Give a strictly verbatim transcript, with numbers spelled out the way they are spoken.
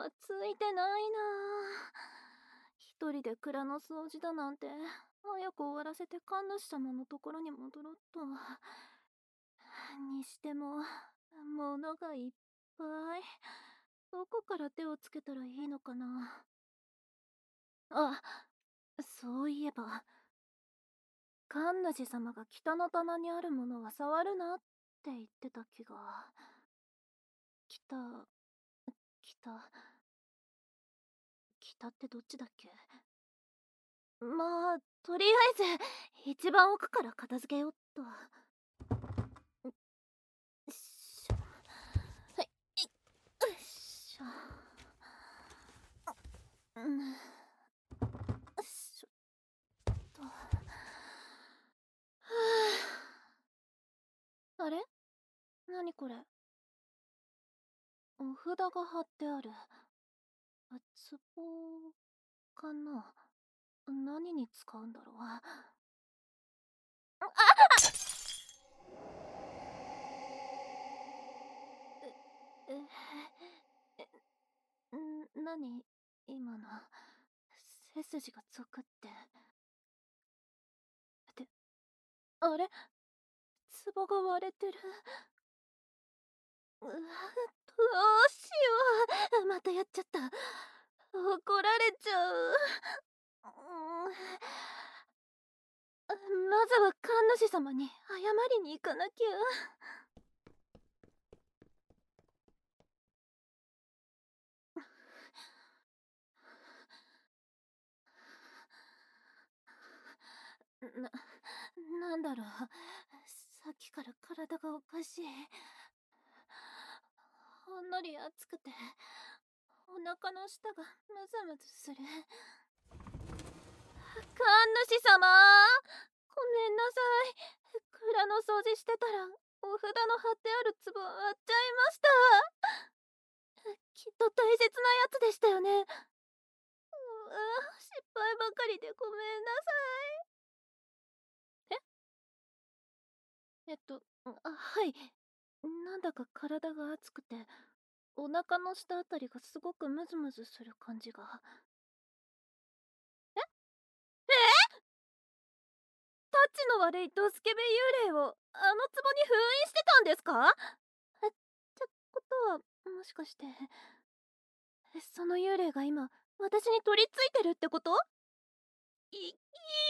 はついてないな。一人で蔵の掃除だなんて、早く終わらせて神主様のところに戻ろうと。にしても、物がいっぱい。どこから手をつけたらいいのかな。あ、そういえば、神主様が北の棚にあるものは触るなって言ってた気が。北、北、北ってどっちだっけ。まあ、とりあえず、一番奥から片付けよっと。よいしょ。はい、よいしょ。うん。よいしょっと。はあ。あれ、なにこれ。お札が貼ってある。壺かな。何に使うんだろう。ああえ、え、ん、なに今の。背筋がゾクって。って、あれ、壺が割れてる。うわ、どうしよう。またやっちゃった。怒られちゃう。まずは神主様に謝りに行かなきゃ。な、なんだろう。さっきから体がおかしい。ほんのり熱くて、お腹の下がムズムズする。神主様、ごめんなさい。蔵の掃除してたら、お札の貼ってある壺割っちゃいました。きっと大切なやつでしたよね。うわ、失敗ばかりでごめんなさい。ええっと、あ、はい。なんだか体が熱くて、お腹の下あたりがすごくムズムズする感じが。ええタッチの悪いドスケベ幽霊をあの壺に封印してたんですか。えってことは、もしかしてその幽霊が今私に取り付いてるってこと。い、いや